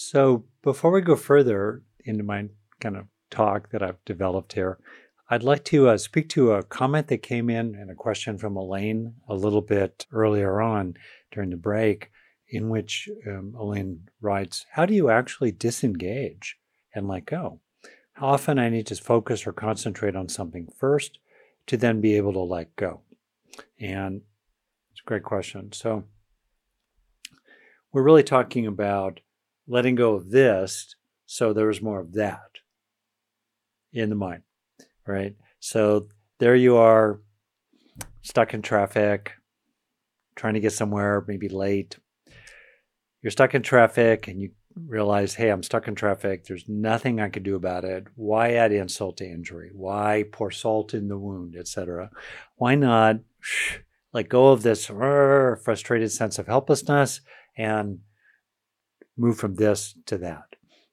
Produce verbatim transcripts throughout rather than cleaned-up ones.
So before we go further into my kind of talk that I've developed here, I'd like to uh, speak to a comment that came in and a question from Elaine a little bit earlier on during the break, in which um, Elaine writes, how do you actually disengage and let go? How often I need to focus or concentrate on something first to then be able to let go? And it's a great question. So we're really talking about letting go of this so there's more of that in the mind, right? So there you are, stuck in traffic, trying to get somewhere, maybe late. You're stuck in traffic and you realize, hey, I'm stuck in traffic. There's nothing I can do about it. Why add insult to injury? Why pour salt in the wound, et cetera? Why not let go of this frustrated sense of helplessness and move from this to that?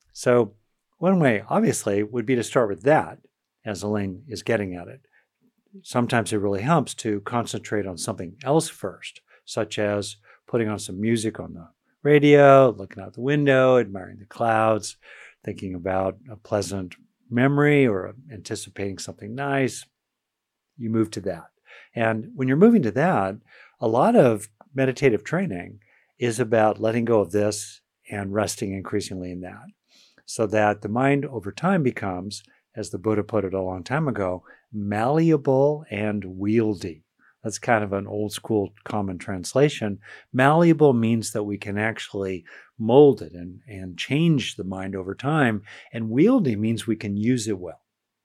So one way, obviously, would be to start with that, as Elaine is getting at it. Sometimes it really helps to concentrate on something else first, such as putting on some music on the radio, looking out the window, admiring the clouds, thinking about a pleasant memory or anticipating something nice. You move to that. And when you're moving to that, a lot of meditative training is about letting go of this and resting increasingly in that, so that the mind over time becomes, as the Buddha put it a long time ago, malleable and wieldy. That's kind of an old school common translation. Malleable means that we can actually mold it and, and change the mind over time. And wieldy means we can use it well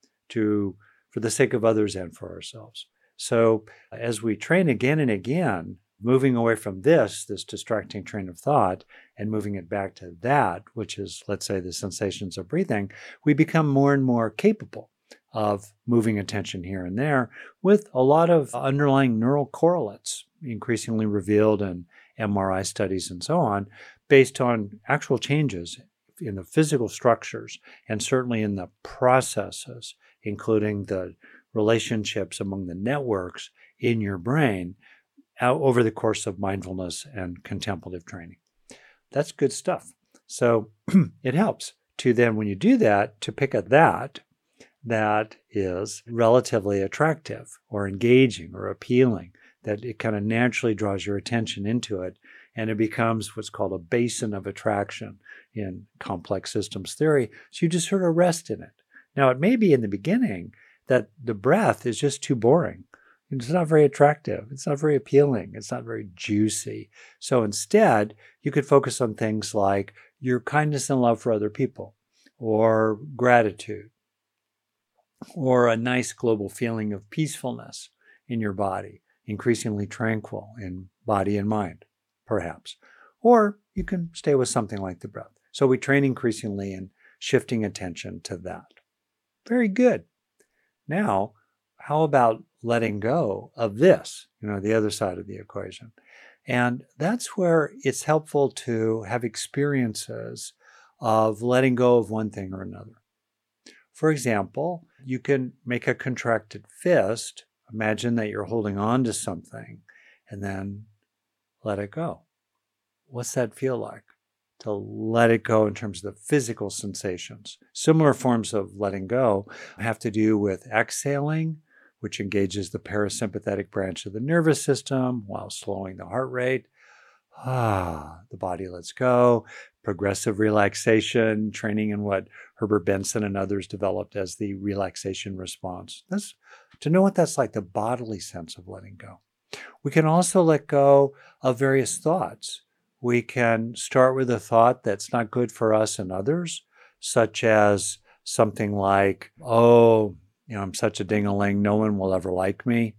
to, for the sake of others and for ourselves. So as we train again and again, moving away from this, this distracting train of thought, and moving it back to that, which is, let's say, the sensations of breathing, we become more and more capable of moving attention here and there with a lot of underlying neural correlates increasingly revealed in M R I studies and so on, based on actual changes in the physical structures and certainly in the processes, including the relationships among the networks in your brain over the course of mindfulness and contemplative training. That's good stuff. So it helps to then, when you do that, to pick at that that is relatively attractive or engaging or appealing, that it kind of naturally draws your attention into it, and it becomes what's called a basin of attraction in complex systems theory. So you just sort of rest in it. Now, it may be in the beginning that the breath is just too boring. It's not very attractive. It's not very appealing. It's not very juicy. So instead, you could focus on things like your kindness and love for other people, or gratitude, or a nice global feeling of peacefulness in your body, increasingly tranquil in body and mind, perhaps. Or you can stay with something like the breath. So we train increasingly in shifting attention to that. Very good. Now, how about letting go of this, you know, the other side of the equation? And that's where it's helpful to have experiences of letting go of one thing or another. For example, you can make a contracted fist. Imagine that you're holding on to something and then let it go. What's that feel like? To let it go in terms of the physical sensations. Similar forms of letting go have to do with exhaling, which engages the parasympathetic branch of the nervous system while slowing the heart rate. Ah, the body lets go. Progressive relaxation, training in what Herbert Benson and others developed as the relaxation response. That's to know what that's like, the bodily sense of letting go. We can also let go of various thoughts. We can start with a thought that's not good for us and others, such as something like, oh, you know, I'm such a ding-a-ling, no one will ever like me.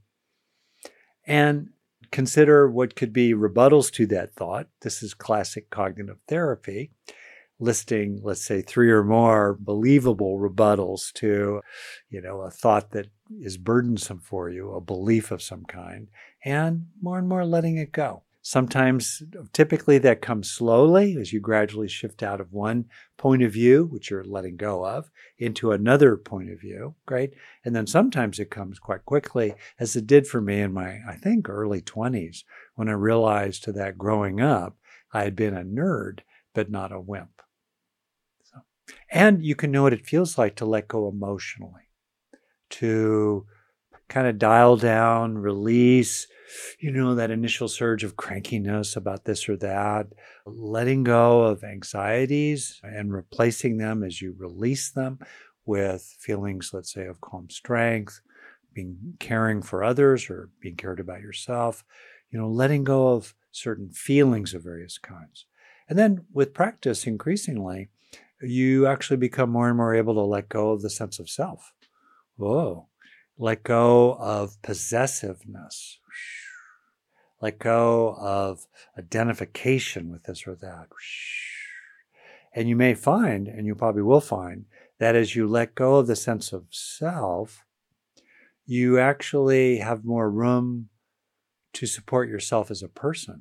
And consider what could be rebuttals to that thought. This is classic cognitive therapy, listing, let's say, three or more believable rebuttals to, you know, a thought that is burdensome for you, a belief of some kind, and more and more letting it go. Sometimes, typically that comes slowly as you gradually shift out of one point of view, which you're letting go of, into another point of view, right? And then sometimes it comes quite quickly, as it did for me in my, I think, early twenties, when I realized that growing up, I had been a nerd, but not a wimp. And you can know what it feels like to let go emotionally, to kind of dial down, release, you know, that initial surge of crankiness about this or that, letting go of anxieties and replacing them as you release them with feelings, let's say, of calm strength, being caring for others or being cared about yourself, you know, letting go of certain feelings of various kinds. And then with practice, increasingly, you actually become more and more able to let go of the sense of self. Whoa. Let go of possessiveness. Let go of identification with this or that. And you may find, and you probably will find, that as you let go of the sense of self, you actually have more room to support yourself as a person.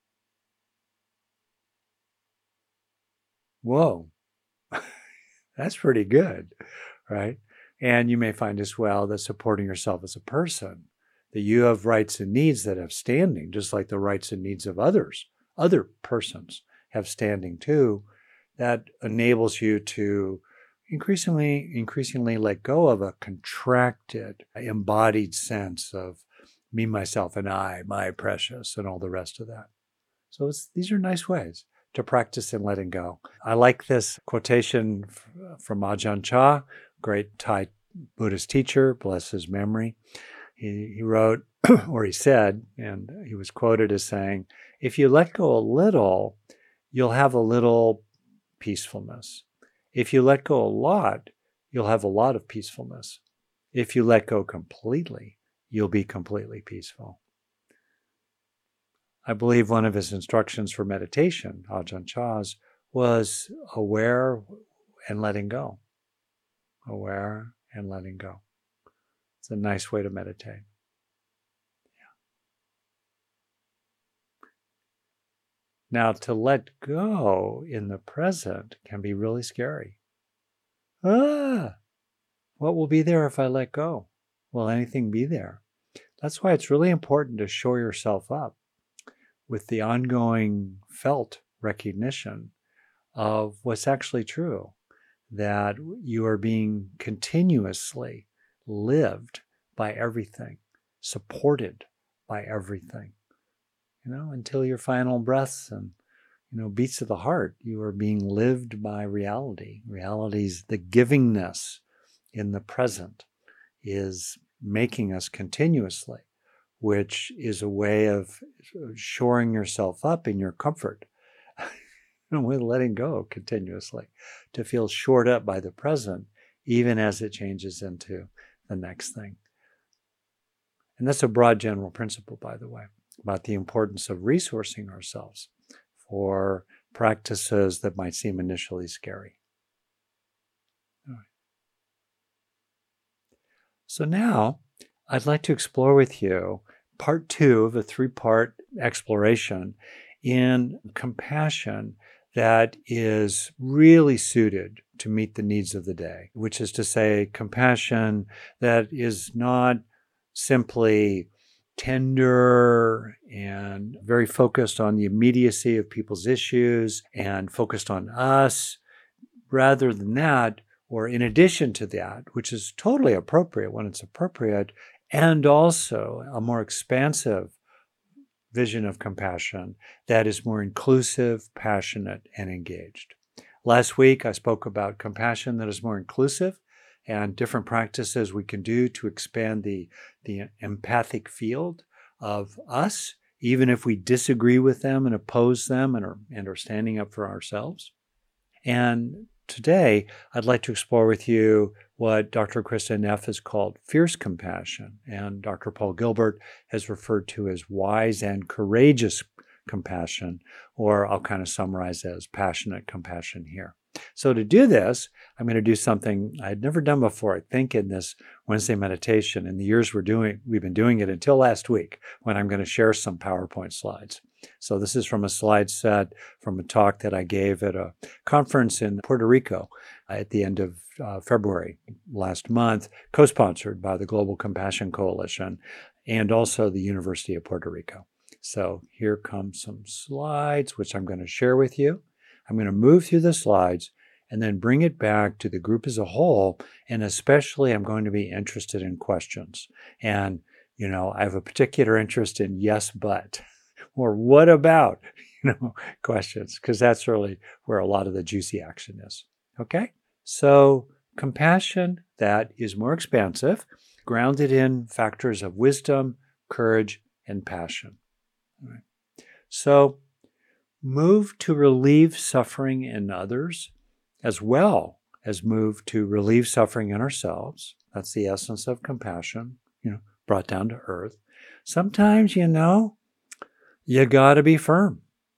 Whoa, that's pretty good, right? And you may find as well that supporting yourself as a person, that you have rights and needs that have standing, just like the rights and needs of others, other persons have standing too, that enables you to increasingly, increasingly let go of a contracted, embodied sense of me, myself, and I, my precious, and all the rest of that. So it's, these are nice ways to practice in letting go. I like this quotation from Ajahn Chah, great Thai Buddhist teacher, bless his memory. He, he wrote, or he said, and he was quoted as saying, if you let go a little, you'll have a little peacefulness. If you let go a lot, you'll have a lot of peacefulness. If you let go completely, you'll be completely peaceful. I believe one of his instructions for meditation, Ajahn Chah's, was aware and letting go. Aware and letting go. It's a nice way to meditate. Yeah. Now, to let go in the present can be really scary. Ah, what will be there if I let go? Will anything be there? That's why it's really important to shore yourself up with the ongoing felt recognition of what's actually true, that you are being continuously lived by everything, supported by everything, you know, until your final breaths and, you know, beats of the heart, you are being lived by reality. Reality's the givingness in the present is making us continuously, which is a way of shoring yourself up in your comfort with letting go continuously, to feel shored up by the present, even as it changes into the next thing. And that's a broad general principle, by the way, about the importance of resourcing ourselves for practices that might seem initially scary. All right. So now I'd like to explore with you part two of a three-part exploration in compassion that is really suited to meet the needs of the day, which is to say, compassion that is not simply tender and very focused on the immediacy of people's issues and focused on us. Rather than that, or in addition to that, which is totally appropriate when it's appropriate, and also a more expansive vision of compassion that is more inclusive, passionate, and engaged. Last week, I spoke about compassion that is more inclusive and different practices we can do to expand the, the empathic field of us, even if we disagree with them and oppose them and are, and are standing up for ourselves. And today, I'd like to explore with you what Doctor Krista Neff has called fierce compassion, and Doctor Paul Gilbert has referred to as wise and courageous compassion, or I'll kind of summarize as passionate compassion here. So to do this, I'm going to do something I had never done before, I think, in this Wednesday meditation. In the years we're doing, we've been doing it until last week, when I'm going to share some PowerPoint slides. So this is from a slide set from a talk that I gave at a conference in Puerto Rico at the end of uh, February last month, co-sponsored by the Global Compassion Coalition and also the University of Puerto Rico. So here come some slides, which I'm going to share with you. I'm going to move through the slides, and then bring it back to the group as a whole. And especially, I'm going to be interested in questions. And, you know, I have a particular interest in yes, but, or what about, you know, questions, because that's really where a lot of the juicy action is. Okay? So compassion that is more expansive, grounded in factors of wisdom, courage, and passion. All right. So move to relieve suffering in others as well as move to relieve suffering in ourselves. That's the essence of compassion, you know, brought down to earth. Sometimes, you know, you got to be firm.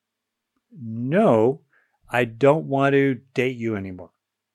No, I don't want to date you anymore.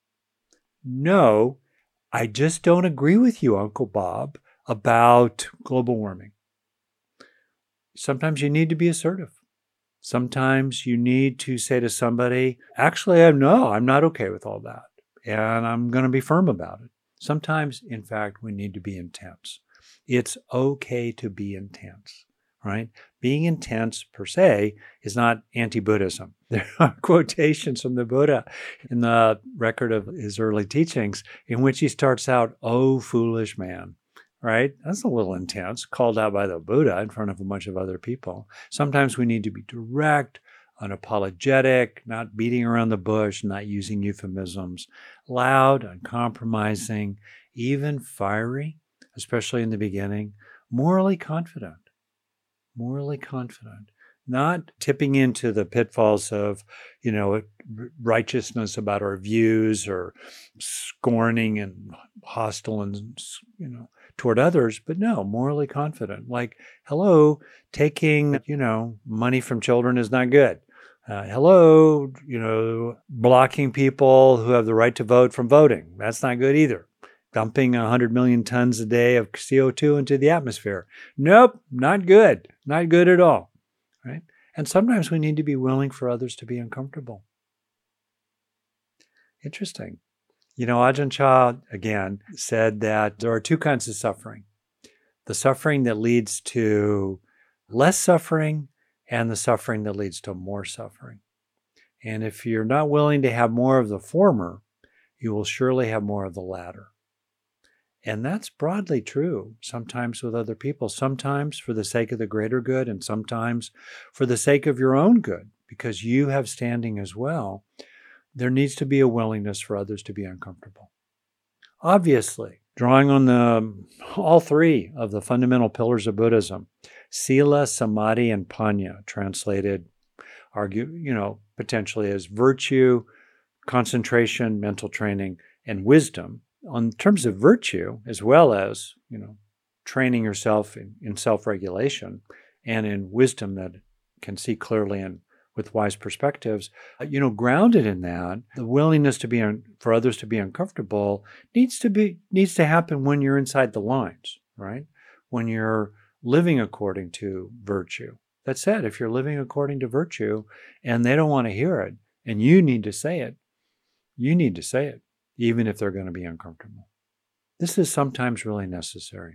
No, I just don't agree with you, Uncle Bob, about global warming. Sometimes you need to be assertive. Sometimes you need to say to somebody, actually, I no, I'm not okay with all that. And I'm going to be firm about it. Sometimes, in fact, we need to be intense. It's okay to be intense, right? Being intense per se is not anti-Buddhism. There are quotations from the Buddha in the record of his early teachings in which he starts out, "Oh, foolish man," right? That's a little intense, called out by the Buddha in front of a bunch of other people. Sometimes we need to be direct, unapologetic, not beating around the bush, not using euphemisms, loud, uncompromising, even fiery, especially in the beginning, morally confident. Morally confident, not tipping into the pitfalls of, you know, righteousness about our views or scorning and hostile and, you know, toward others, but no, morally confident. Like, hello, taking, you know, money from children is not good. Uh, hello, you know, blocking people who have the right to vote from voting. That's not good either. Dumping one hundred million tons a day of C O two into the atmosphere. Nope, not good. Not good at all, right? And sometimes we need to be willing for others to be uncomfortable. Interesting. You know, Ajahn Chah, again, said that there are two kinds of suffering. The suffering that leads to less suffering and the suffering that leads to more suffering. And if you're not willing to have more of the former, you will surely have more of the latter. And that's broadly true, sometimes with other people, sometimes for the sake of the greater good, and sometimes for the sake of your own good, because you have standing as well. There needs to be a willingness for others to be uncomfortable. Obviously, drawing on the all three of the fundamental pillars of Buddhism, Sila, Samadhi, and Panya, translated, argue, you know, potentially as virtue, concentration, mental training, and wisdom. On terms of virtue, as well as, you know, training yourself in, in self-regulation and in wisdom that can see clearly and with wise perspectives, you know, grounded in that, the willingness to be un, for others to be uncomfortable needs to be needs to happen when you're inside the lines, right? When you're living according to virtue. That said, if you're living according to virtue and they don't want to hear it, and you need to say it, you need to say it, even if they're going to be uncomfortable. This is sometimes really necessary.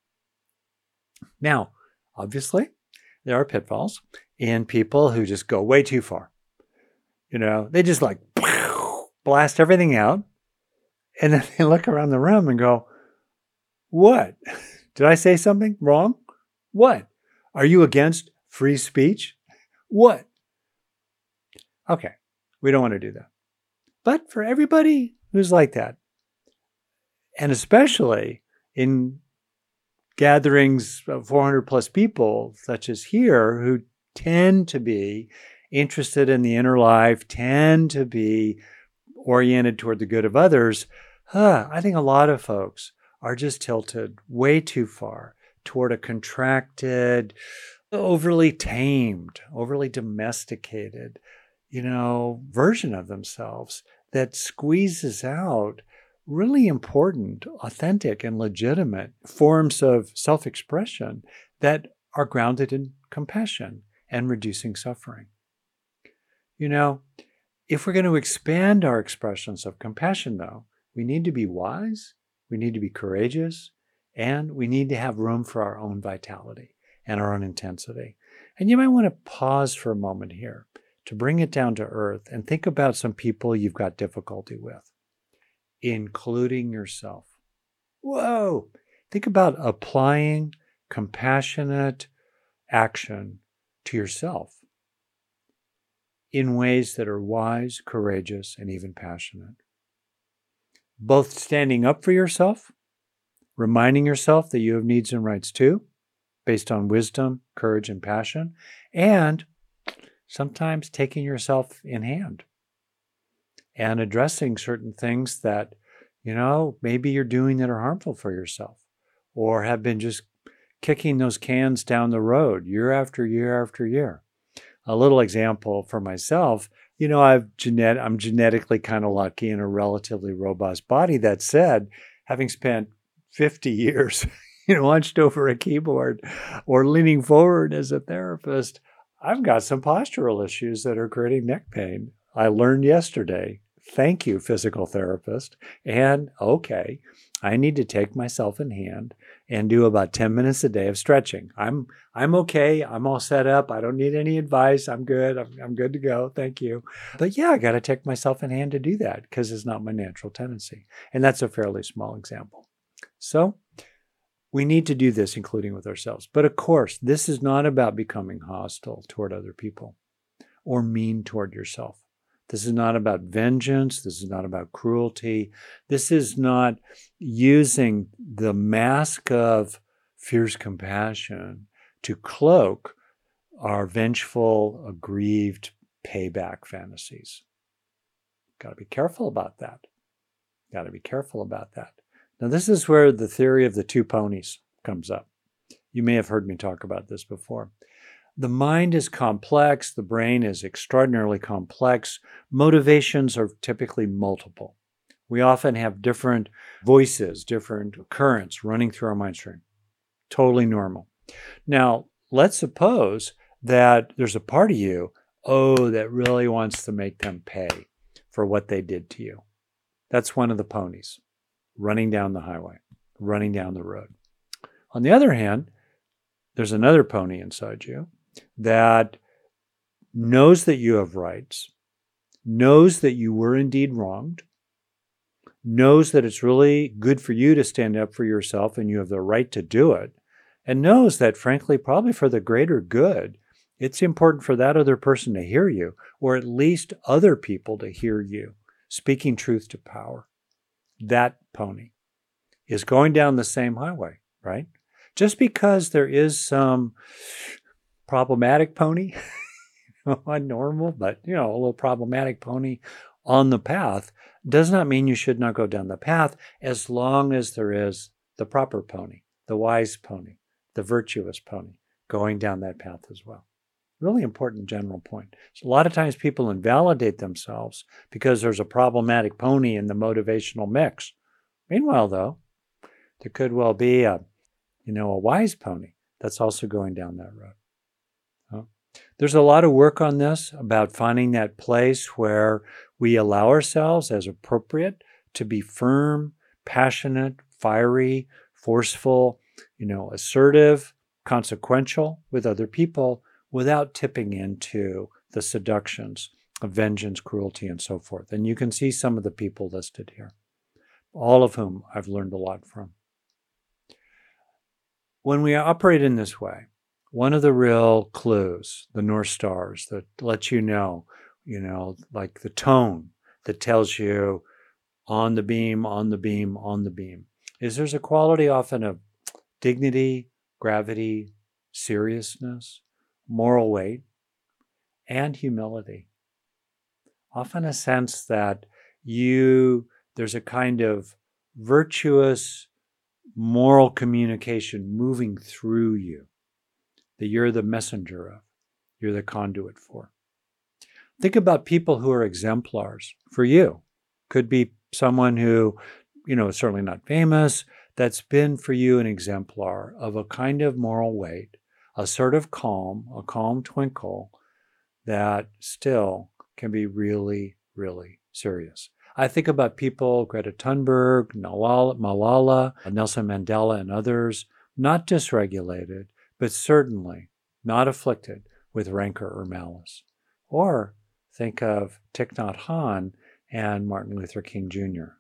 Now, obviously, there are pitfalls in people who just go way too far. You know, they just like blast everything out, and then they look around the room and go, what? Did I say something wrong? What? Are you against free speech? What? Okay, we don't want to do that. But for everybody who's like that, and especially in gatherings of four hundred plus people, such as here, who tend to be interested in the inner life, tend to be oriented toward the good of others, huh, I think a lot of folks are just tilted way too far toward a contracted, overly tamed, overly domesticated, you know, version of themselves that squeezes out really important, authentic, and legitimate forms of self-expression that are grounded in compassion and reducing suffering. You know, if we're going to expand our expressions of compassion, though, we need to be wise, we need to be courageous, and we need to have room for our own vitality and our own intensity. And you might want to pause for a moment here to bring it down to earth and think about some people you've got difficulty with, including yourself. Whoa! Think about applying compassionate action to yourself in ways that are wise, courageous, and even passionate. Both standing up for yourself, reminding yourself that you have needs and rights too, based on wisdom, courage, and passion, and sometimes taking yourself in hand and addressing certain things that, you know, maybe you're doing that are harmful for yourself or have been just kicking those cans down the road year after year after year. A little example for myself, you know, I've genet- I'm genetically kind of lucky in a relatively robust body. That said, having spent fifty years, you know, hunched over a keyboard or leaning forward as a therapist, I've got some postural issues that are creating neck pain. I learned yesterday, thank you, physical therapist, and okay, I need to take myself in hand and do about ten minutes a day of stretching. I'm I'm okay. I'm all set up. I don't need any advice. I'm good. I'm, I'm good to go. Thank you. But yeah, I got to take myself in hand to do that because it's not my natural tendency. And that's a fairly small example. So we need to do this, including with ourselves. But of course, this is not about becoming hostile toward other people or mean toward yourself. This is not about vengeance. This is not about cruelty. This is not using the mask of fierce compassion to cloak our vengeful, aggrieved payback fantasies. Got to be careful about that. Got to be careful about that. Now, this is where the theory of the two ponies comes up. You may have heard me talk about this before. The mind is complex. The brain is extraordinarily complex. Motivations are typically multiple. We often have different voices, different currents running through our mind stream. Totally normal. Now, let's suppose that there's a part of you, oh, that really wants to make them pay for what they did to you. That's one of the ponies running down the highway, running down the road. On the other hand, there's another pony inside you that knows that you have rights, knows that you were indeed wronged, knows that it's really good for you to stand up for yourself and you have the right to do it, and knows that, frankly, probably for the greater good, it's important for that other person to hear you, or at least other people to hear you, speaking truth to power. That pony is going down the same highway, right? Just because there is some problematic pony, not normal, but, you know, a little problematic pony on the path does not mean you should not go down the path as long as there is the proper pony, the wise pony, the virtuous pony going down that path as well. Really important general point. So a lot of times people invalidate themselves because there's a problematic pony in the motivational mix. Meanwhile, though, there could well be a, you know, a wise pony that's also going down that road. Huh? There's a lot of work on this about finding that place where we allow ourselves as appropriate to be firm, passionate, fiery, forceful, you know, assertive, consequential with other people without tipping into the seductions of vengeance, cruelty, and so forth. And you can see some of the people listed here, all of whom I've learned a lot from. When we operate in this way, one of the real clues, the North Stars that let you know, you know, like the tone that tells you on the beam, on the beam, on the beam, is there's a quality often of dignity, gravity, seriousness, moral weight, and humility. Often a sense that you, there's a kind of virtuous moral communication moving through you that you're the messenger of, you're the conduit for. Think about people who are exemplars for you. Could be someone who, you know, is certainly not famous, that's been for you an exemplar of a kind of moral weight, a sort of calm, a calm twinkle that still can be really, really serious. I think about people, Greta Thunberg, Malala, Nelson Mandela, and others, not dysregulated, but certainly not afflicted with rancor or malice, Or think of Thich Nhat Hanh and Martin Luther King Junior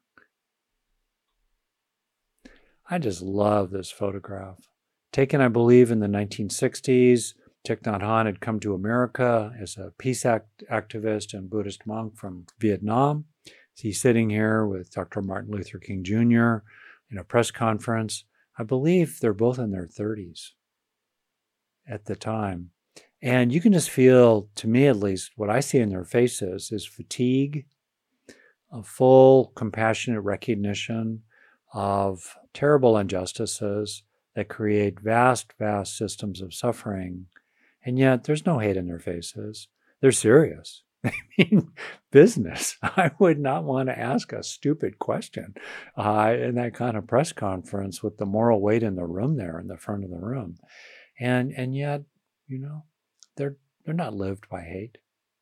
I just love this photograph. Taken, I believe, in the nineteen sixties. Thich Nhat Hanh had come to America as a peace act activist and Buddhist monk from Vietnam. He's sitting here with Doctor Martin Luther King Junior in a press conference. I believe they're both in their thirties at the time. And you can just feel, to me at least, what I see in their faces is fatigue, a full compassionate recognition of terrible injustices that create vast, vast systems of suffering. And yet there's no hate in their faces. They're serious. I mean, business. I would not want to ask a stupid question uh, in that kind of press conference with the moral weight in the room there in the front of the room. And and yet, you know, they're they're not lived by hate.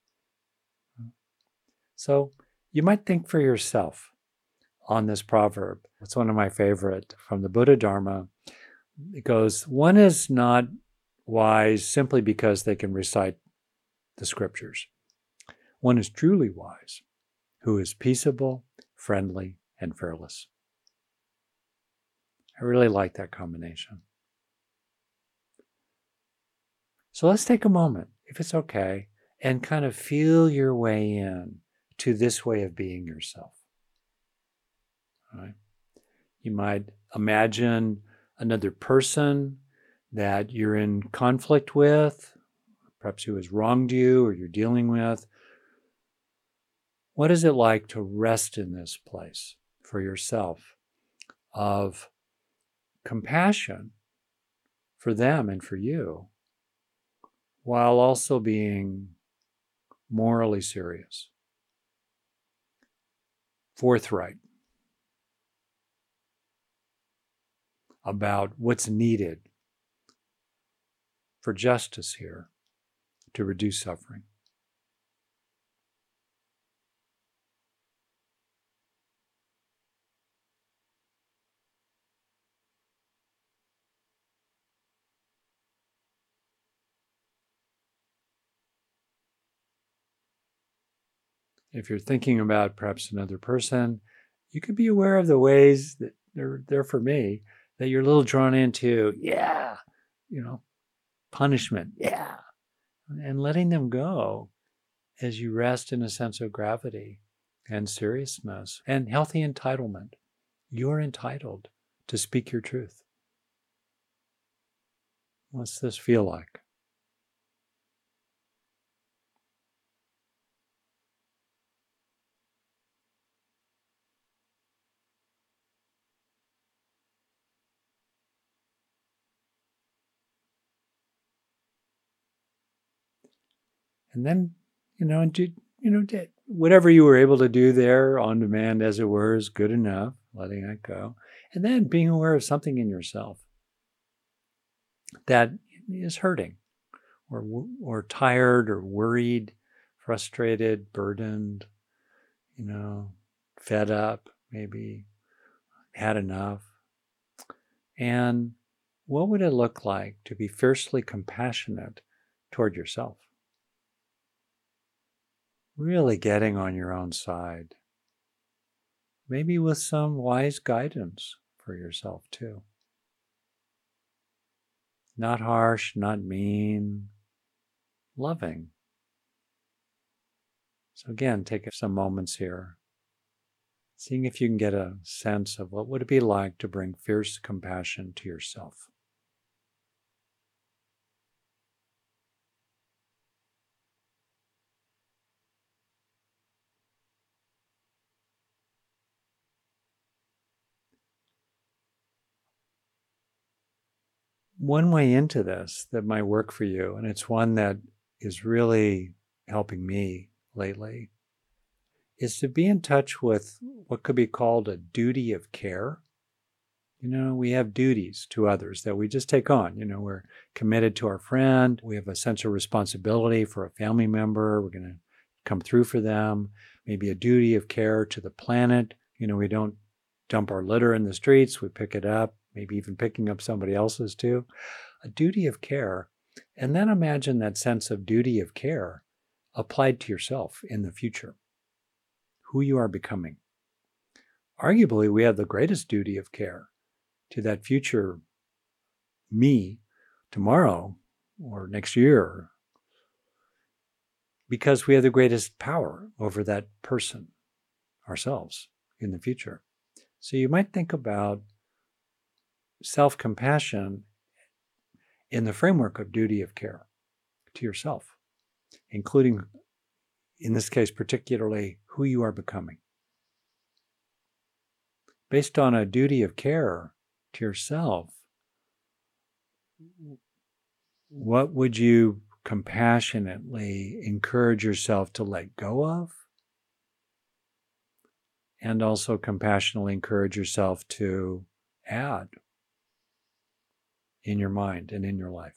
So you might think for yourself on this proverb. It's one of my favorite from the Buddha Dharma. It goes, one is not wise simply because they can recite the scriptures. One is truly wise, who is peaceable, friendly, and fearless. I really like that combination. So let's take a moment, if it's okay, and kind of feel your way in to this way of being yourself. All right? You might imagine another person that you're in conflict with, perhaps who has wronged you or you're dealing with. What is it like to rest in this place for yourself of compassion for them and for you, while also being morally serious, forthright about what's needed for justice here to reduce suffering? If you're thinking about perhaps another person, you could be aware of the ways that they're there for me, that you're a little drawn into, yeah, you know, punishment, yeah, and letting them go as you rest in a sense of gravity and seriousness and healthy entitlement. You're entitled to speak your truth. What's this feel like? And then, you know, and do, you know, whatever you were able to do there on demand, as it were, is good enough, letting that go. And then being aware of something in yourself that is hurting or, or tired or worried, frustrated, burdened, you know, fed up, maybe had enough. And what would it look like to be fiercely compassionate toward yourself? Really getting on your own side. Maybe with some wise guidance for yourself too. Not harsh, not mean, loving. So again, take some moments here, seeing if you can get a sense of what would it be like to bring fierce compassion to yourself. One way into this that might work for you, and it's one that is really helping me lately, is to be in touch with what could be called a duty of care. You know, we have duties to others that we just take on. You know, we're committed to our friend. We have a sense of responsibility for a family member. We're going to come through for them. Maybe a duty of care to the planet. You know, we don't dump our litter in the streets. We pick it up, maybe even picking up somebody else's too. A duty of care. And then imagine that sense of duty of care applied to yourself in the future, who you are becoming. Arguably, we have the greatest duty of care to that future me tomorrow or next year, because we have the greatest power over that person, ourselves, in the future. So you might think about self-compassion in the framework of duty of care to yourself, including, in this case, particularly who you are becoming. Based on a duty of care to yourself, what would you compassionately encourage yourself to let go of? And also compassionately encourage yourself to add in your mind and in your life.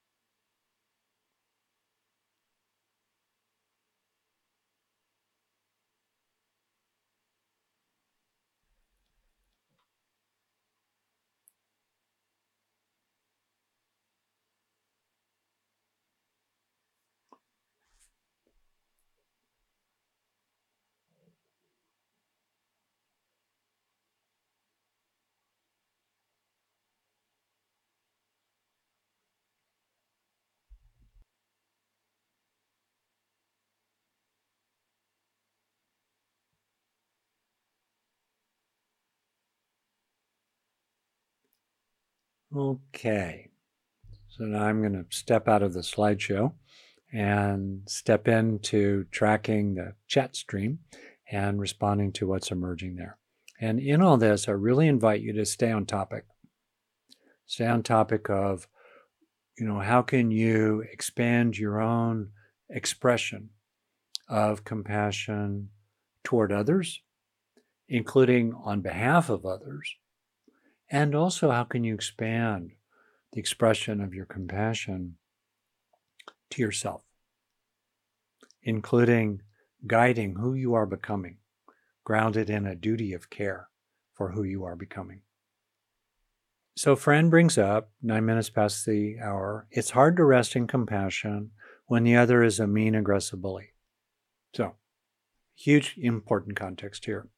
Okay, so now I'm going to step out of the slideshow and step into tracking the chat stream and responding to what's emerging there. And in all this, I really invite you to stay on topic. Stay on topic of, you know, how can you expand your own expression of compassion toward others, including on behalf of others, and also how can you expand the expression of your compassion to yourself, including guiding who you are becoming, grounded in a duty of care for who you are becoming. So Fran brings up, nine minutes past the hour, it's hard to rest in compassion when the other is a mean, aggressive bully. So, huge, important context here.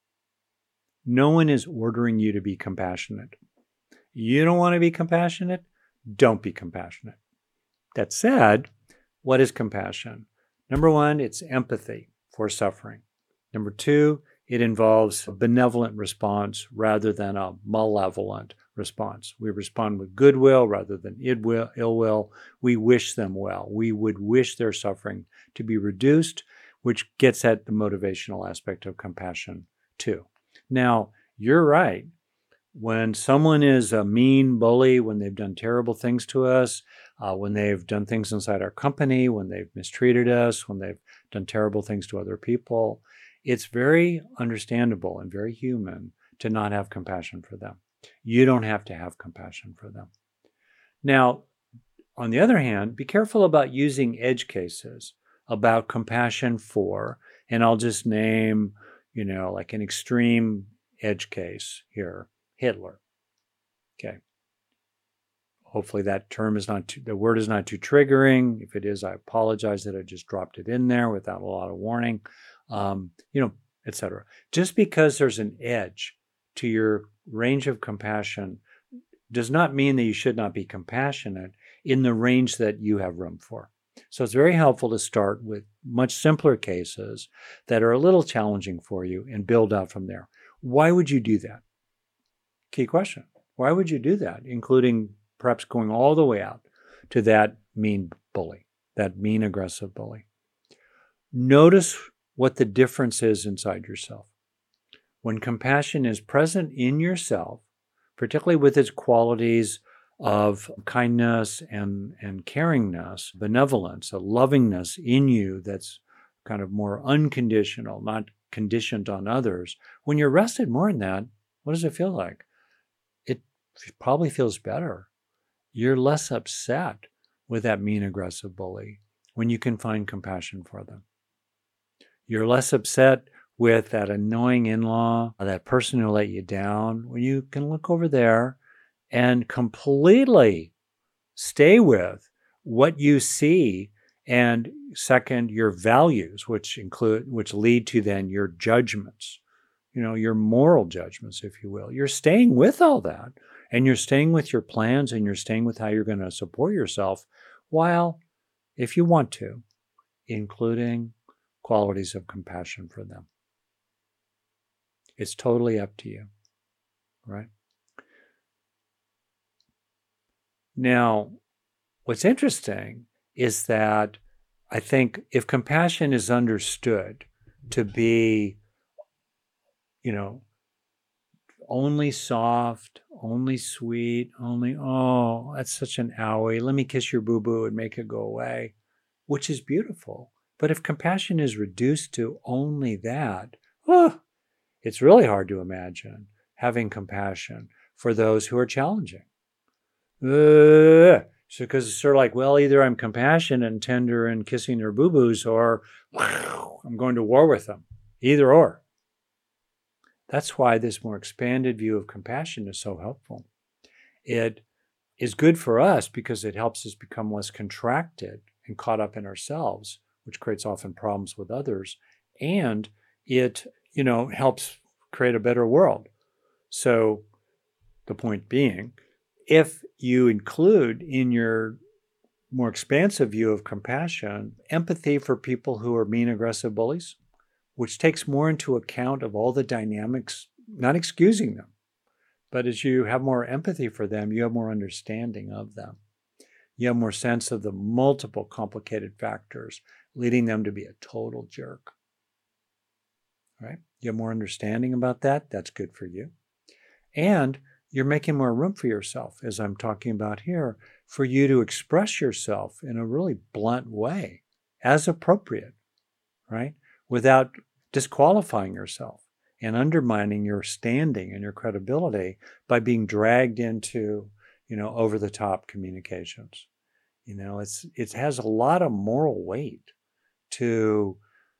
No one is ordering you to be compassionate. You don't want to be compassionate? Don't be compassionate. That said, what is compassion? Number one, it's empathy for suffering. Number two, it involves a benevolent response rather than a malevolent response. We respond with goodwill rather than ill will. We wish them well. We would wish their suffering to be reduced, which gets at the motivational aspect of compassion too. Now, you're right. When someone is a mean bully, when they've done terrible things to us, uh, when they've done things inside our company, when they've mistreated us, when they've done terrible things to other people, it's very understandable and very human to not have compassion for them. You don't have to have compassion for them. Now, on the other hand, be careful about using edge cases about compassion for, and I'll just name, you know, like an extreme edge case here, Hitler. Okay. Hopefully that term is not too, the word is not too triggering. If it is, I apologize that I just dropped it in there without a lot of warning, um, you know, et cetera. Just because there's an edge to your range of compassion does not mean that you should not be compassionate in the range that you have room for. So it's very helpful to start with much simpler cases that are a little challenging for you and build out from there. Why would you do that? Key question. Why would you do that, including perhaps going all the way out to that mean bully, that mean aggressive bully? Notice what the difference is inside yourself. When compassion is present in yourself, particularly with its qualities of kindness and, and caringness, benevolence, a lovingness in you that's kind of more unconditional, not conditioned on others. When you're rested more in that, what does it feel like? It probably feels better. You're less upset with that mean, aggressive bully when you can find compassion for them. You're less upset with that annoying in-law, that person who let you down, when you can look over there and completely stay with what you see And second, your values, which include, which lead to then your judgments, you know, your moral judgments, if you will. You're staying with all that, and you're staying with your plans, and you're staying with how you're going to support yourself, while, if you want to, including qualities of compassion for them. It's totally up to you, right? Now, what's interesting is that I think if compassion is understood to be, you know, only soft, only sweet, only, oh, that's such an owie, let me kiss your boo-boo and make it go away, which is beautiful. But if compassion is reduced to only that, oh, it's really hard to imagine having compassion for those who are challenging. Uh, so, because it's sort of like, well, either I'm compassionate and tender and kissing their boo-boos, or wow, I'm going to war with them. Either or. That's why this more expanded view of compassion is so helpful. It is good for us because it helps us become less contracted and caught up in ourselves, which creates often problems with others. And it, you know, helps create a better world. So the point being, if you include in your more expansive view of compassion empathy for people who are mean, aggressive bullies, which takes more into account of all the dynamics, not excusing them, but as you have more empathy for them, you have more understanding of them. You have more sense of the multiple complicated factors leading them to be a total jerk. Right? You have more understanding about that. That's good for you. And you're making more room for yourself, as I'm talking about here, for you to express yourself in a really blunt way, as appropriate, right? Without disqualifying yourself and undermining your standing and your credibility by being dragged into, you know, over-the-top communications. You know, it's it has a lot of moral weight to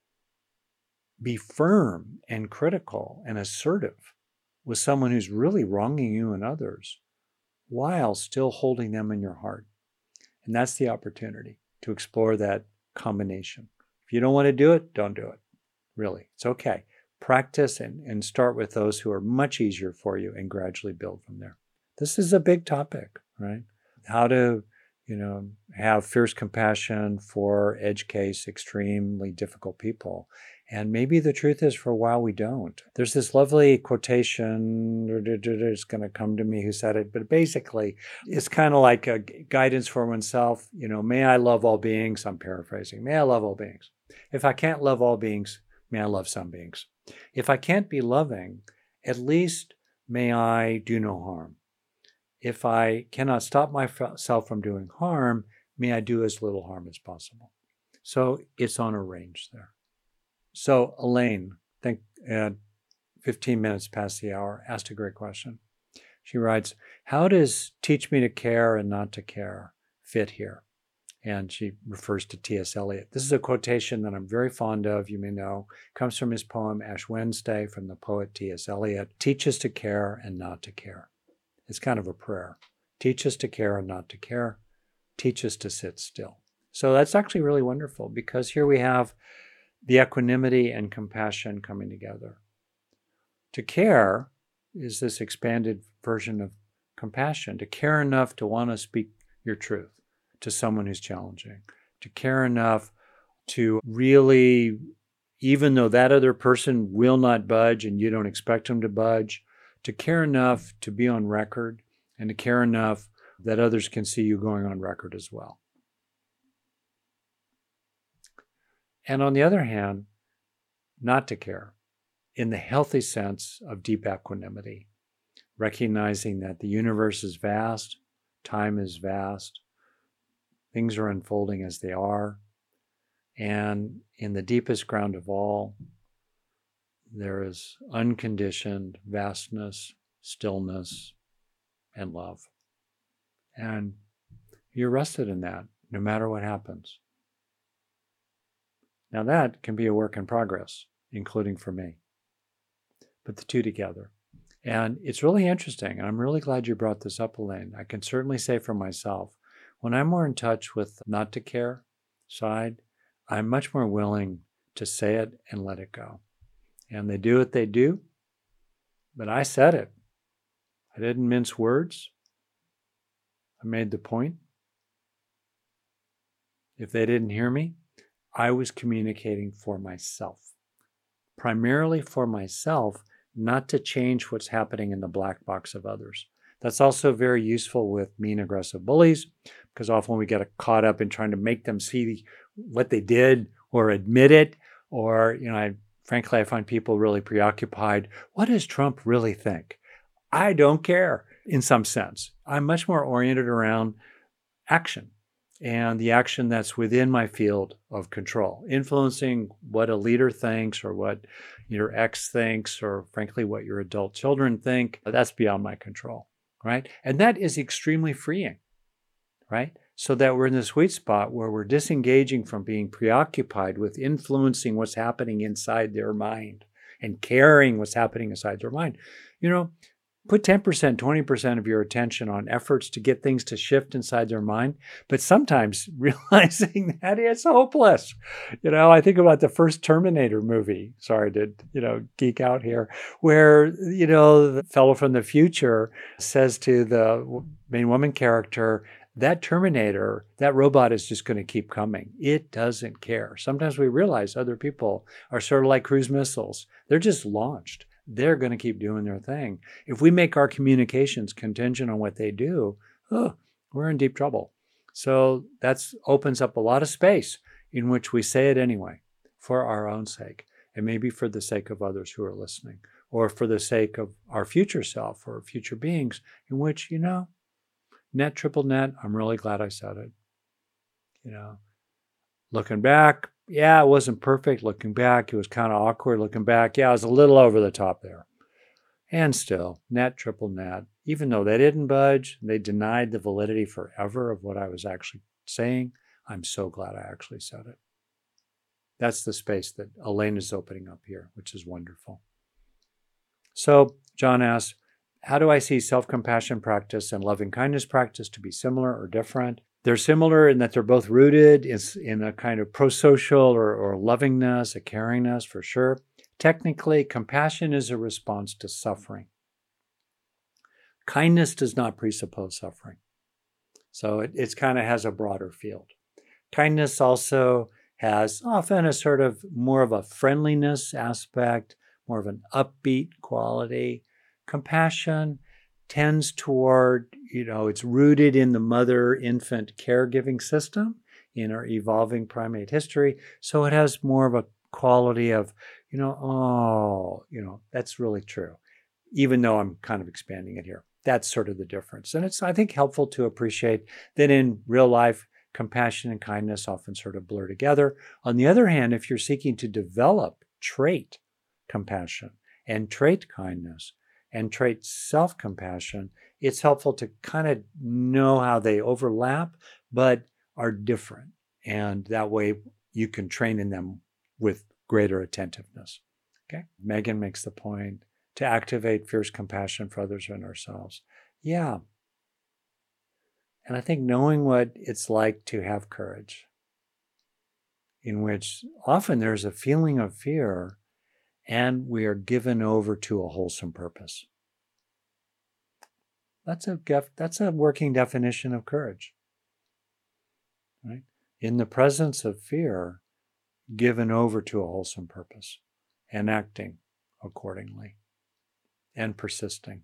be firm and critical and assertive with someone who's really wronging you and others while still holding them in your heart. And that's the opportunity to explore that combination. If you don't want to do it, don't do it. Really, it's okay. Practice and, and start with those who are much easier for you and gradually build from there. This is a big topic, right? How to, you know, have fierce compassion for edge case, extremely difficult people. And maybe the truth is for a while we don't. There's this lovely quotation, it's going to come to me who said it, but basically it's kind of like a guidance for oneself. You know, may I love all beings, I'm paraphrasing, may I love all beings. If I can't love all beings, may I love some beings. If I can't be loving, at least may I do no harm. If I cannot stop myself from doing harm, may I do as little harm as possible. So it's on a range there. So Elaine, I think at fifteen minutes past the hour, asked a great question. She writes, how does teach me to care and not to care fit here? And she refers to T S Eliot. This is a quotation that I'm very fond of, you may know. It comes from his poem Ash Wednesday from the poet T S Eliot. Teach us to care and not to care. It's kind of a prayer. Teach us to care and not to care. Teach us to sit still. So that's actually really wonderful because here we have the equanimity and compassion coming together. To care is this expanded version of compassion. To care enough to want to speak your truth to someone who's challenging. To care enough to really, even though that other person will not budge and you don't expect them to budge, to care enough to be on record and to care enough that others can see you going on record as well. And on the other hand, not to care in the healthy sense of deep equanimity, recognizing that the universe is vast, time is vast, things are unfolding as they are, and in the deepest ground of all, there is unconditioned vastness, stillness, and love. And you're rested in that, no matter what happens. Now that can be a work in progress, including for me. Put the two together. And it's really interesting. I'm really glad you brought this up, Elaine. I can certainly say for myself, when I'm more in touch with not to care side, I'm much more willing to say it and let it go. And they do what they do, but I said it. I didn't mince words. I made the point. If they didn't hear me, I was communicating for myself, primarily for myself, not to change what's happening in the black box of others. That's also very useful with mean, aggressive bullies, because often we get caught up in trying to make them see what they did or admit it. Or, you know, I, frankly, I find people really preoccupied. What does Trump really think? I don't care in some sense. I'm much more oriented around action and the action that's within my field of control, influencing what a leader thinks or what your ex thinks or frankly what your adult children think. That's beyond my control, right? And that is extremely freeing, right? So that we're in the sweet spot where we're disengaging from being preoccupied with influencing what's happening inside their mind and caring what's happening inside their mind. You know, put ten percent, twenty percent of your attention on efforts to get things to shift inside their mind, but sometimes realizing that it's hopeless. You know, I think about the first Terminator movie, sorry to, you know, geek out here, where, you know, the fellow from the future says to the main woman character, that Terminator, that robot is just going to keep coming. It doesn't care. Sometimes we realize other people are sort of like cruise missiles. They're just launched. They're going to keep doing their thing. If we make our communications contingent on what they do, oh, we're in deep trouble. So that opens up a lot of space in which we say it anyway, for our own sake, and maybe for the sake of others who are listening, or for the sake of our future self or future beings, in which, you know, net, triple net, I'm really glad I said it. You know, looking back, yeah, it wasn't perfect. Looking back, it was kind of awkward. Looking back, yeah, I was a little over the top there. And still, net, triple net, even though they didn't budge, they denied the validity forever of what I was actually saying, I'm so glad I actually said it. That's the space that Elaine is opening up here, which is wonderful. So John asks, how do I see self-compassion practice and loving kindness practice to be similar or different? They're similar in that they're both rooted in a kind of pro-social or, or lovingness, a caringness for sure. Technically, compassion is a response to suffering. Kindness does not presuppose suffering. So it it's kind of has a broader field. Kindness also has often a sort of more of a friendliness aspect, more of an upbeat quality. Compassion tends toward, you know, it's rooted in the mother-infant caregiving system in our evolving primate history. So it has more of a quality of, you know, oh, you know, that's really true, even though I'm kind of expanding it here. That's sort of the difference. And it's, I think, helpful to appreciate that in real life, compassion and kindness often sort of blur together. On the other hand, if you're seeking to develop trait compassion and trait kindness, and trait self-compassion, it's helpful to kind of know how they overlap, but are different. And that way you can train in them with greater attentiveness. Okay. Megan makes the point to activate fierce compassion for others and ourselves. Yeah. And I think knowing what it's like to have courage, in which often there's a feeling of fear, and we are given over to a wholesome purpose. That's a that's a working definition of courage, right? In the presence of fear, given over to a wholesome purpose and acting accordingly and persisting.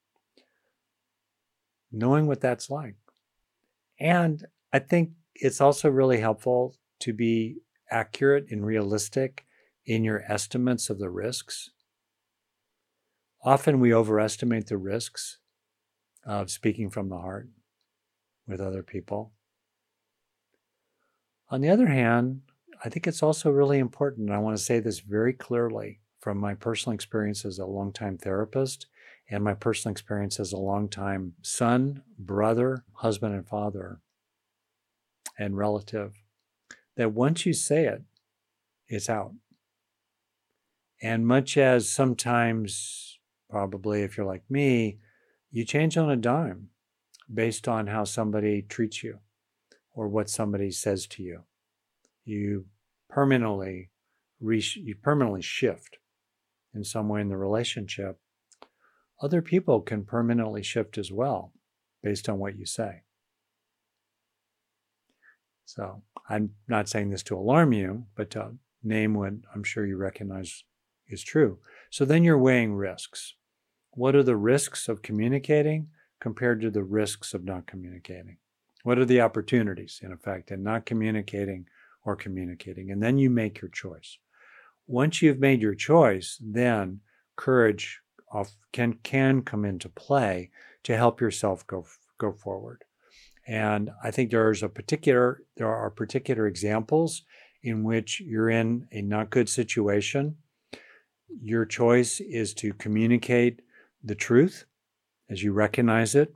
Knowing what that's like. And I think it's also really helpful to be accurate and realistic in your estimates of the risks. Often we overestimate the risks of speaking from the heart with other people. On the other hand, I think it's also really important, and I want to say this very clearly from my personal experience as a longtime therapist and my personal experience as a longtime son, brother, husband and father, and relative, that once you say it, it's out. And much as sometimes, probably if you're like me, you change on a dime based on how somebody treats you or what somebody says to you. you permanently re- you permanently shift in some way in the relationship, other people can permanently shift as well based on what you say. So I'm not saying this to alarm you, but to name what I'm sure you recognize is true. So then you're weighing risks. What are the risks of communicating compared to the risks of not communicating? What are the opportunities, in effect, in not communicating or communicating? And then you make your choice. Once you've made your choice, then courage can, can come into play to help yourself go, go forward. And I think there's a particular, there are particular examples in which you're in a not good situation. Your choice is to communicate the truth as you recognize it.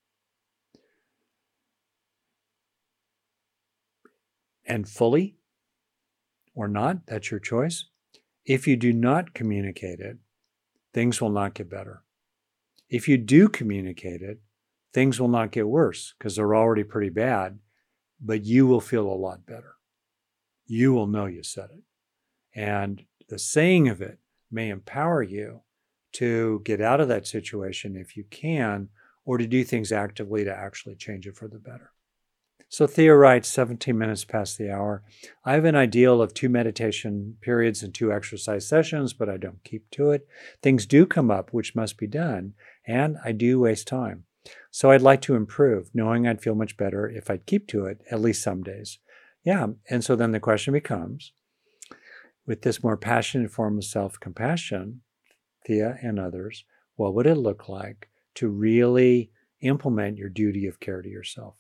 And fully or not, that's your choice. If you do not communicate it, things will not get better. If you do communicate it, things will not get worse because they're already pretty bad, but you will feel a lot better. You will know you said it. And the saying of it may empower you to get out of that situation if you can, or to do things actively to actually change it for the better. So Thea writes, seventeen minutes past the hour. I have an ideal of two meditation periods and two exercise sessions, but I don't keep to it. Things do come up which must be done, and I do waste time. So I'd like to improve, knowing I'd feel much better if I'd keep to it, at least some days. Yeah, and so then the question becomes, with this more passionate form of self-compassion, Thea and others, what would it look like to really implement your duty of care to yourself?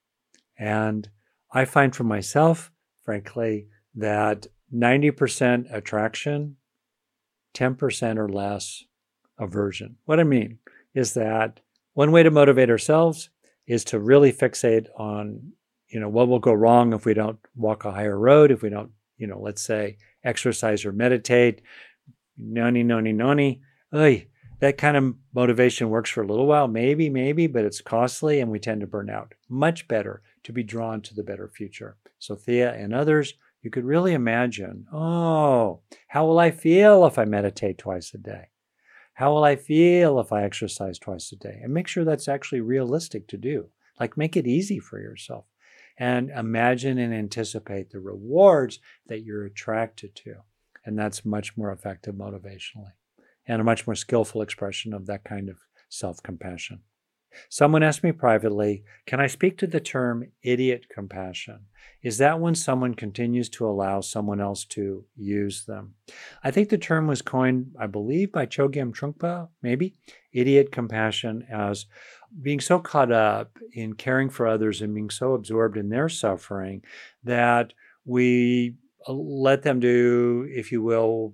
And I find for myself, frankly, that ninety percent attraction, ten percent or less aversion. What I mean is that one way to motivate ourselves is to really fixate on, you know, what will go wrong if we don't walk a higher road, if we don't, you know, let's say exercise or meditate, noni, noni, noni. Oy, that kind of motivation works for a little while, maybe, maybe, but it's costly and we tend to burn out. Much better to be drawn to the better future. So Thea and others, you could really imagine, oh, how will I feel if I meditate twice a day? How will I feel if I exercise twice a day? And make sure that's actually realistic to do. Like, make it easy for yourself. And imagine and anticipate the rewards that you're attracted to. And that's much more effective motivationally and a much more skillful expression of that kind of self-compassion. Someone asked me privately, can I speak to the term idiot compassion? Is that when someone continues to allow someone else to use them? I think the term was coined, I believe, by Chogyam Trungpa, maybe, idiot compassion, as being so caught up in caring for others and being so absorbed in their suffering that we let them do, if you will,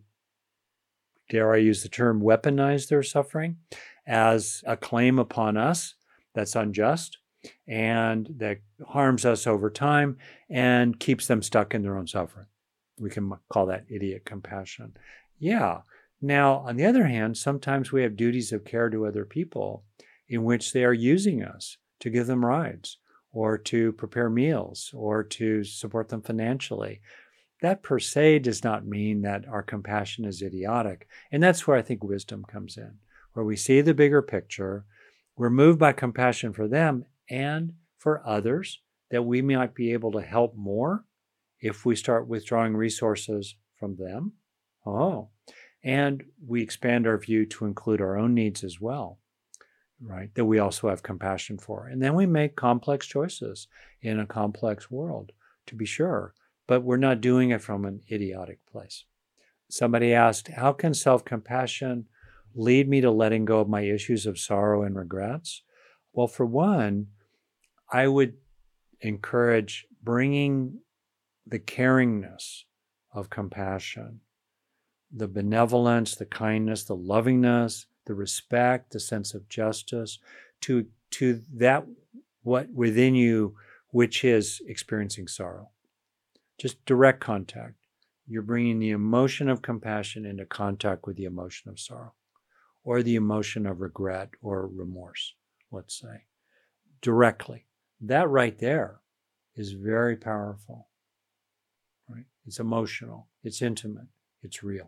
dare I use the term, weaponize their suffering as a claim upon us that's unjust and that harms us over time and keeps them stuck in their own suffering. We can call that idiot compassion. Yeah. Now, on the other hand, sometimes we have duties of care to other people in which they are using us to give them rides or to prepare meals or to support them financially. That per se does not mean that our compassion is idiotic. And that's where I think wisdom comes in, where we see the bigger picture, we're moved by compassion for them and for others, that we might be able to help more if we start withdrawing resources from them. Oh, and we expand our view to include our own needs as well, right? That we also have compassion for. And then we make complex choices in a complex world, to be sure, but we're not doing it from an idiotic place. Somebody asked, how can self-compassion lead me to letting go of my issues of sorrow and regrets? Well, for one, I would encourage bringing the caringness of compassion, the benevolence, the kindness, the lovingness, the respect, the sense of justice to, to that what within you which is experiencing sorrow. Just direct contact. You're bringing the emotion of compassion into contact with the emotion of sorrow or the emotion of regret or remorse, let's say, directly. That right there is very powerful. right? It's emotional, it's intimate, it's real.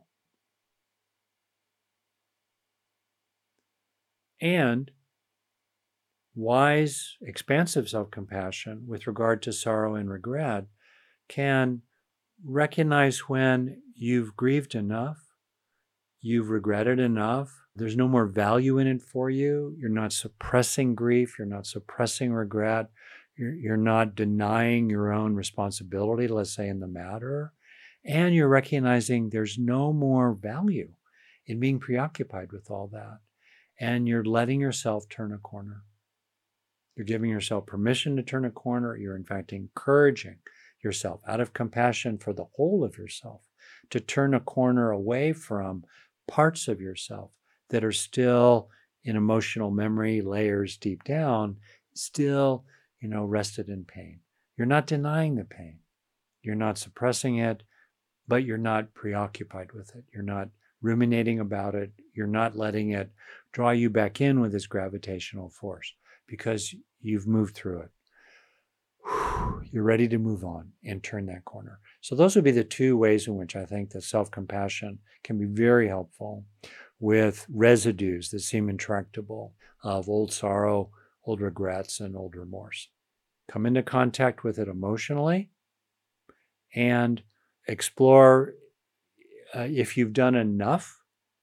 And wise, expansive self-compassion with regard to sorrow and regret can recognize when you've grieved enough, you've regretted enough, there's no more value in it for you, you're not suppressing grief, you're not suppressing regret, you're, you're not denying your own responsibility, let's say, in the matter, and you're recognizing there's no more value in being preoccupied with all that, and you're letting yourself turn a corner. You're giving yourself permission to turn a corner. You're, in fact, encouraging yourself out of compassion for the whole of yourself to turn a corner away from parts of yourself that are still in emotional memory layers deep down, still, you know, rested in pain. You're not denying the pain. You're not suppressing it, but you're not preoccupied with it. You're not ruminating about it. You're not letting it draw you back in with this gravitational force because you've moved through it. You're ready to move on and turn that corner. So those would be the two ways in which I think that self-compassion can be very helpful with residues that seem intractable of old sorrow, old regrets, and old remorse. Come into contact with it emotionally and explore uh, if you've done enough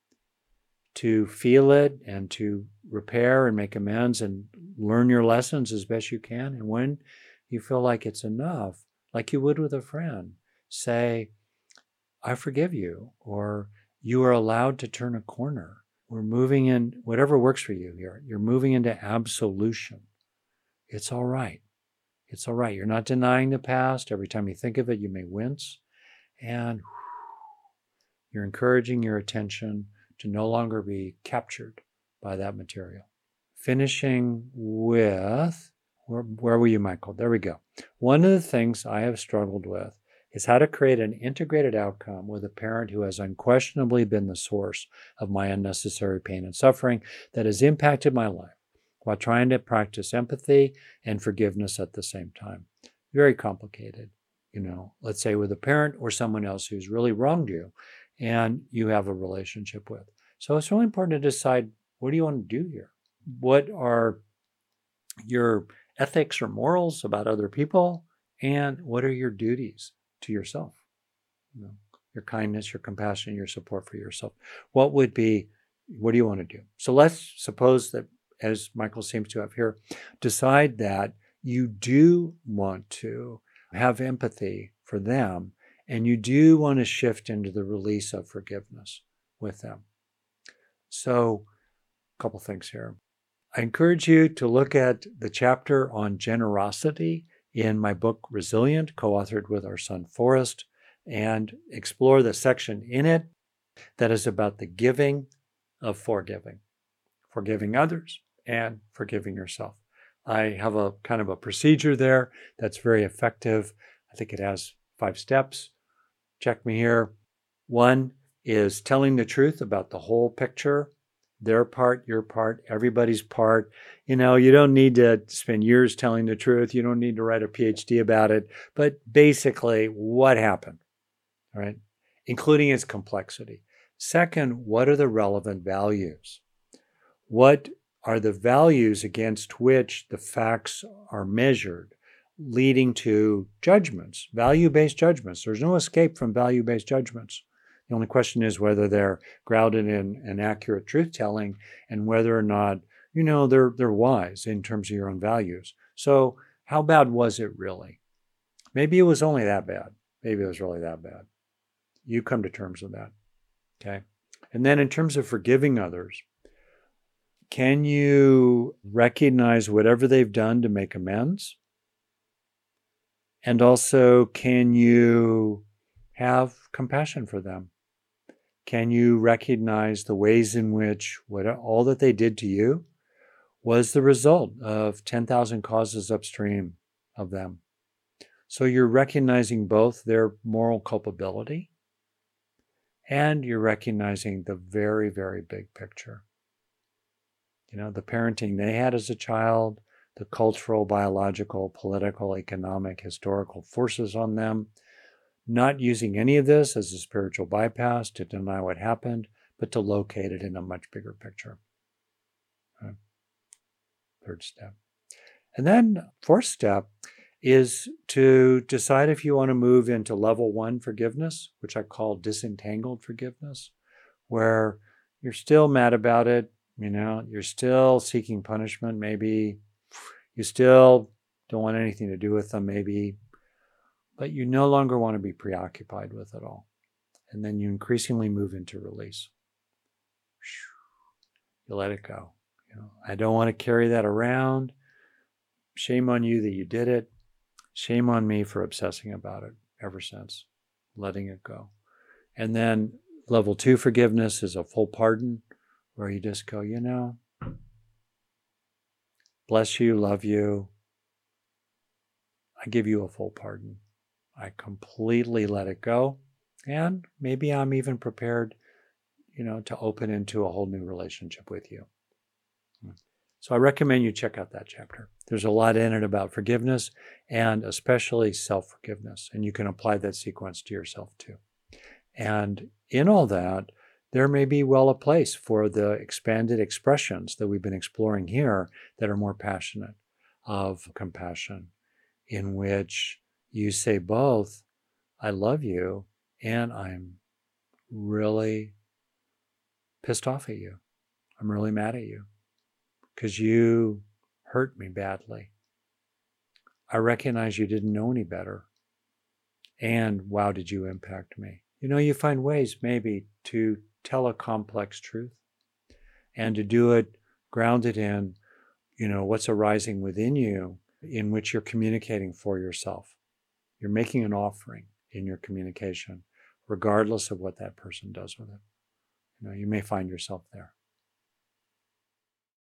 to feel it and to repair and make amends and learn your lessons as best you can. And when you feel like it's enough, like you would with a friend, say, I forgive you, or you are allowed to turn a corner. We're moving in, whatever works for you here, you're moving into absolution. It's all right. It's all right. You're not denying the past. Every time you think of it, you may wince. And you're encouraging your attention to no longer be captured by that material. Finishing with, where, where were you, Michael? There we go. One of the things I have struggled with is how to create an integrated outcome with a parent who has unquestionably been the source of my unnecessary pain and suffering that has impacted my life while trying to practice empathy and forgiveness at the same time. Very complicated, you know, let's say with a parent or someone else who's really wronged you and you have a relationship with. So it's really important to decide, what do you want to do here? What are your ethics or morals about other people? And what are your duties to yourself? You know, your kindness, your compassion, your support for yourself. What would be, what do you want to do? So let's suppose that, as Michael seems to have here, decide that you do want to have empathy for them and you do want to shift into the release of forgiveness with them. So a couple things here. I encourage you to look at the chapter on generosity in my book, Resilient, co-authored with our son, Forrest, and explore the section in it that is about the giving of forgiving, forgiving others and forgiving yourself. I have a kind of a procedure there that's very effective. I think it has five steps. Check me here. One is telling the truth about the whole picture, their part, your part, everybody's part. You know, you don't need to spend years telling the truth. You don't need to write a P H D about it. But basically, what happened, right? Including its complexity. Second, what are the relevant values? What are the values against which the facts are measured, leading to judgments, value-based judgments? There's no escape from value-based judgments. The only question is whether they're grounded in an accurate truth-telling and whether or not, you know, they're they're wise in terms of your own values. So how bad was it really? Maybe it was only that bad. Maybe it was really that bad. You come to terms with that, okay? And then in terms of forgiving others, can you recognize whatever they've done to make amends? And also, can you have compassion for them? Can you recognize the ways in which what all that they did to you was the result of ten thousand causes upstream of them? So you're recognizing both their moral culpability and you're recognizing the very, very big picture. You know, the parenting they had as a child, the cultural, biological, political, economic, historical forces on them, not using any of this as a spiritual bypass to deny what happened, but to locate it in a much bigger picture. Okay. Third step. And then fourth step is to decide if you want to move into level one forgiveness, which I call disentangled forgiveness, where you're still mad about it, you know, you're still seeking punishment, maybe, you still don't want anything to do with them, maybe, but you no longer want to be preoccupied with it all. And then you increasingly move into release. You let it go. You know, I don't want to carry that around. Shame on you that you did it. Shame on me for obsessing about it ever since. Letting it go. And then level two forgiveness is a full pardon, where you just go, you know, bless you, love you. I give you a full pardon. I completely let it go. And maybe I'm even prepared, you know, to open into a whole new relationship with you. So I recommend you check out that chapter. There's a lot in it about forgiveness and especially self-forgiveness. And you can apply that sequence to yourself too. And in all that, there may be well a place for the expanded expressions that we've been exploring here that are more passionate of compassion, in which you say both, I love you, and I'm really pissed off at you. I'm really mad at you because you hurt me badly. I recognize you didn't know any better. And wow, did you impact me? You know, you find ways maybe to tell a complex truth and to do it grounded in, you know, what's arising within you, in which you're communicating for yourself. You're making an offering in your communication, regardless of what that person does with it. You know, you may find yourself there.